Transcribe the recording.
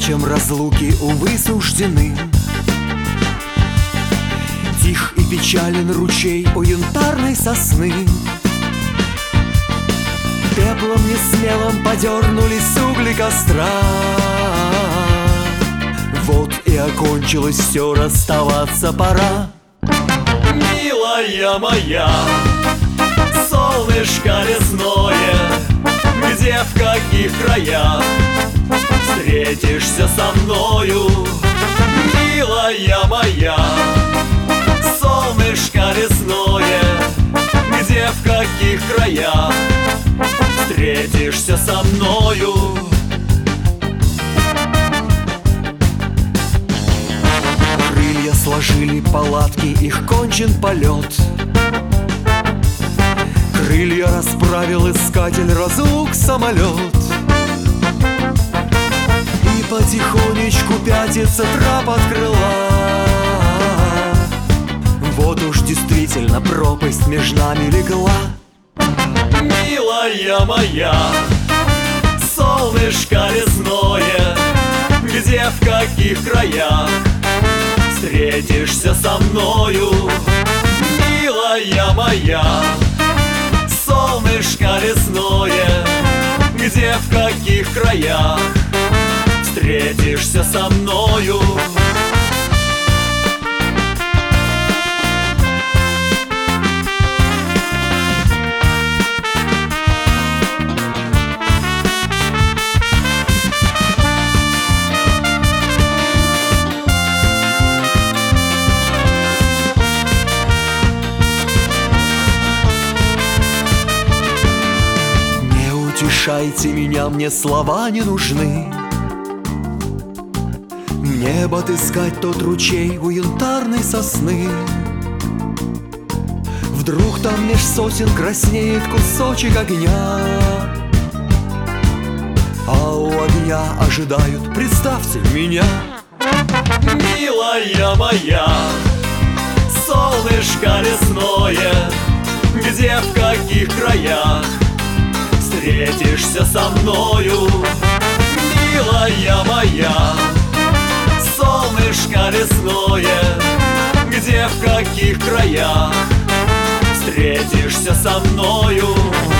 плачем разлуки, увы, суждены. Тих и печален ручей у янтарной сосны. Пеплом несмелым подернулись угли костра. Вот и окончилось все, расставаться пора. Милая моя, солнышко лесное, где, в каких краях встретишься со мною? Милая моя, солнышко лесное, где, в каких краях встретишься со мною? Крылья сложили палатки, их кончен полет. Крылья расправил искатель разлук самолет. И потихонечку пятится трап от крыла. Вот уж действительно пропасть между нами легла. Милая моя, солнышко лесное, где, в каких краях встретишься со мною? Милая моя, солнышко лесное, где, в каких краях встретишься со мною? Утешайте меня, мне слова не нужны. Мне бы отыскать тот ручей у янтарной сосны. Вдруг там меж сосен краснеет кусочек огня, а у огня ожидают, представьте, меня. Милая моя, солнышко лесное, где, в каких краях встретишься со мною? Милая моя, солнышко лесное, где, в каких краях встретишься со мною?